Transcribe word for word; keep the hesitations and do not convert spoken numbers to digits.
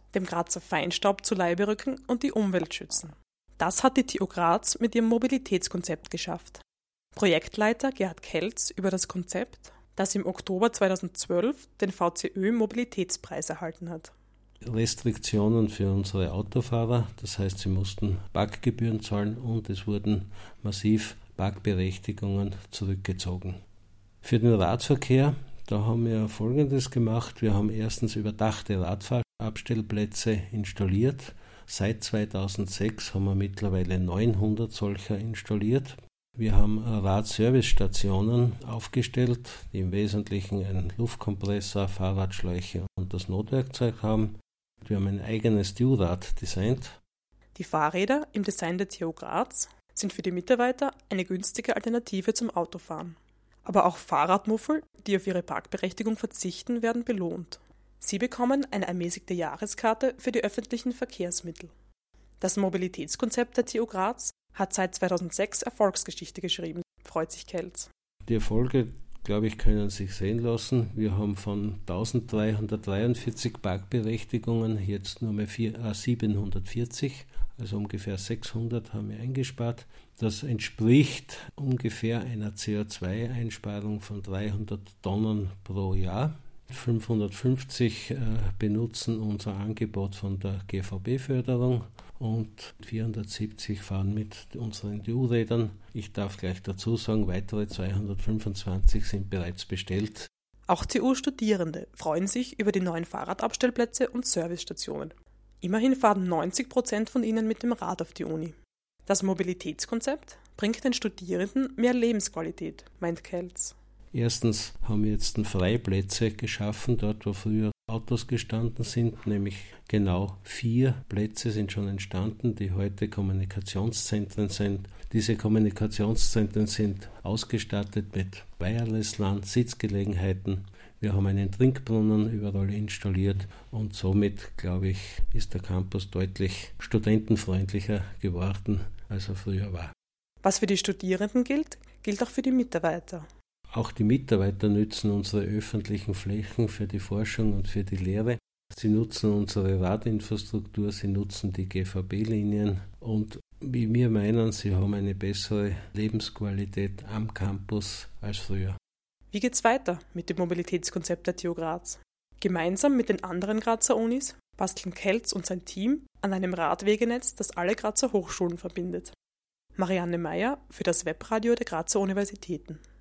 dem Grazer Feinstaub zu Leibe rücken und die Umwelt schützen. Das hat die T U Graz mit ihrem Mobilitätskonzept geschafft. Projektleiter Gerhard Kelz über das Konzept, das im Oktober zweitausendzwölf den V C Ö-Mobilitätspreis erhalten hat. Restriktionen für unsere Autofahrer, das heißt, sie mussten Parkgebühren zahlen und es wurden massiv Parkberechtigungen zurückgezogen. Für den Radverkehr, da haben wir Folgendes gemacht. Wir haben erstens überdachte Radfahrabstellplätze installiert. Seit zweitausendsechs haben wir mittlerweile neunhundert solcher installiert. Wir haben Radservicestationen aufgestellt, die im Wesentlichen einen Luftkompressor, Fahrradschläuche und das Notwerkzeug haben. Wir haben ein eigenes T U-Rad designt. Die Fahrräder im Design der T U Graz sind für die Mitarbeiter eine günstige Alternative zum Autofahren. Aber auch Fahrradmuffel, die auf ihre Parkberechtigung verzichten, werden belohnt. Sie bekommen eine ermäßigte Jahreskarte für die öffentlichen Verkehrsmittel. Das Mobilitätskonzept der T U Graz hat seit zweitausendsechs Erfolgsgeschichte geschrieben, freut sich Kelz. Die Erfolge, glaube ich, können sich sehen lassen. Wir haben von eintausenddreihundertdreiundvierzig Parkberechtigungen jetzt nur mehr siebenhundertvierzig, also ungefähr sechshundert haben wir eingespart. Das entspricht ungefähr einer C O zwei Einsparung von dreihundert Tonnen pro Jahr. fünfhundertfünfzig äh, benutzen unser Angebot von der G V B-Förderung und vierhundertsiebzig fahren mit unseren T U-Rädern. Ich darf gleich dazu sagen, weitere zweihundertfünfundzwanzig sind bereits bestellt. Auch T U-Studierende freuen sich über die neuen Fahrradabstellplätze und Servicestationen. Immerhin fahren neunzig Prozent von ihnen mit dem Rad auf die Uni. Das Mobilitätskonzept bringt den Studierenden mehr Lebensqualität, meint Kelz. Erstens haben wir jetzt Freiplätze geschaffen, dort wo früher Autos gestanden sind, nämlich genau vier Plätze sind schon entstanden, die heute Kommunikationszentren sind. Diese Kommunikationszentren sind ausgestattet mit Wireless-LAN, Sitzgelegenheiten. Wir haben einen Trinkbrunnen überall installiert und somit, glaube ich, ist der Campus deutlich studentenfreundlicher geworden, als er früher war. Was für die Studierenden gilt, gilt auch für die Mitarbeiter. Auch die Mitarbeiter nützen unsere öffentlichen Flächen für die Forschung und für die Lehre. Sie nutzen unsere Radinfrastruktur, sie nutzen die G V B-Linien und wie wir meinen, sie haben eine bessere Lebensqualität am Campus als früher. Wie geht's weiter mit dem Mobilitätskonzept der T U Graz? Gemeinsam mit den anderen Grazer Unis basteln Kelz und sein Team an einem Radwegenetz, das alle Grazer Hochschulen verbindet. Marianne Meyer für das Webradio der Grazer Universitäten.